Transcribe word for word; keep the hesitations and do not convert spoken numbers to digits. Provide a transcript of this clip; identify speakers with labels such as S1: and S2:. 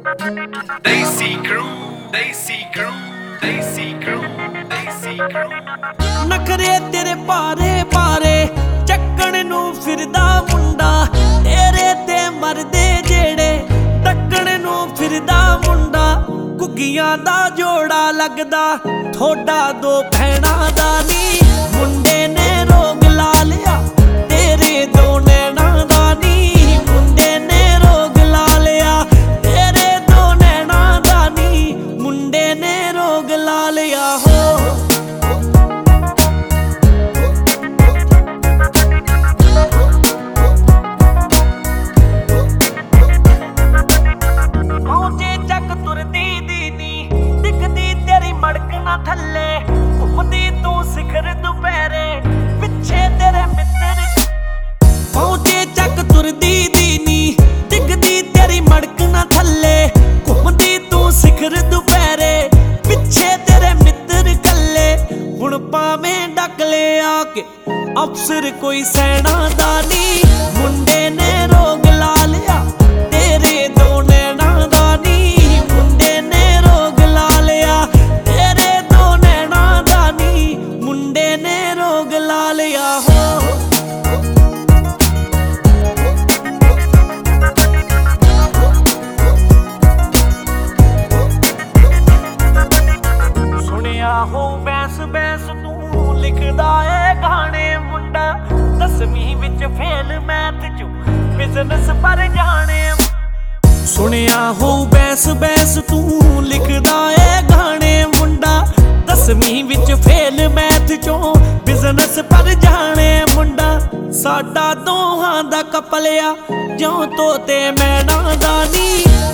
S1: Desi crew, Desi crew, Desi crew, Desi crew।
S2: ਨਖਰੇ ਤੇਰੇ ਭਾਰੇ ਭਾਰੇ ਚੱਕਣ ਨੂੰ ਫਿਰਦਾ ਮੁੰਡਾ, ਤੇਰੇ ਤੇ ਮਰਦੇ ਜਿਹੜੇ ਟੱਕਣ ਨੂੰ ਫਿਰਦਾ ਮੁੰਡਾ। ਘੁੱਗੀਆਂ ਦਾ ਜੋੜਾ ਲੱਗਦਾ ਥੋੜਾ ਦੋ ਭੈਣਾਂ ਦਾ ਨੀ, ਮੁੰਡੇ ਨੇ ਰੋਗ ਲਾ ਲਿਆ ਤੇਰੇ ਦੋ ਨੈਣਾਂ ਦਾ ਨੀ, ਮੁੰਡੇ ਨੇ ਰੋਗ ਲਾ ਲਿਆ ਤੇਰੇ ਦੋ ਨੈਣਾਂ ਦਾ ਨੀ, ਮੁੰਡੇ ਨੇ ਰੋਗ ਲਾ ਲਿਆ ਹੋ। ਥੱਲੇ ਘੁੰਮਦੀ ਤੂੰ ਸਿਖਰ ਦੁਪਹਿਰੇ, ਪਿੱਛੇ ਤੇਰੇ ਮਿੱਤਰ ਪਹੁੰਚੇ ਚੱਕ ਤੁਰਦੀ ਦੀ ਨੀ, ਡਿੱਗਦੀ ਤੇਰੀ ਮੜਕ ਨਾ ਥੱਲੇ। ਘੁੰਮਦੀ ਤੂੰ ਸਿਖਰ ਦੁਪਹਿਰੇ, ਪਿੱਛੇ ਤੇਰੇ ਮਿੱਤਰ ਕੱਲੇ। ਹੁਣ ਭਾਵੇਂ ਡੱਕ ਲਿਆ ਕੇ ਅਫਸਰ ਕੋਈ ਸੈਨਾ ਦਾ ਨੀ, ਮੁੰਡੇ ਨੇ ਰੋਗ ਲਾ ਲਿਆ ਤੇਰੇ ਦੋ ਨੈਣਾਂ ਦਾ ਨੀ, ਮੁੰਡੇ ਨੇ ਰੋਗ ਲਾ ਲਿਆ ਤੇਰੇ ਦੋ ਨੈਣਾਂ ਦਾ ਨੀ, ਮੁੰਡੇ ਨੇ ਰੋਗ ਲਾ ਲਿਆ ਹੋ। ਸੁਣਿਆ ਹੋ ਬੈਸ ਬੈਸ ਤੂੰ ਲਿਖਦਾ ਏ ਗਾਣੇ ਮੁੰਡਾ, ਦਸਵੀਂ ਵਿੱਚ ਫੇਲ ਮੈਥ ਚੋਂ ਬਿਜ਼ਨਸ ਪਰ ਜਾਣੇ। ਸੁਣਿਆ ਹੋ ਬੈਸ ਬੈਸ ਤੂੰ ਲਿਖਦਾ ਏ ਗਾਣੇ ਮੁੰਡਾ, ਦਸਵੀਂ ਵਿੱਚ ਫੇਲ ਮੈਥ ਚੋਂ ਬਿਜ਼ਨਸ ਪਰ ਜਾਣੇ ਮੁੰਡਾ। ਸਾਡਾ ਦੋਹਾਂ ਦਾ ਕਪਲਿਆ ਜਿਉਂ ਤੋਤੇ ਮੈਣਾ ਦਾ ਨੀ,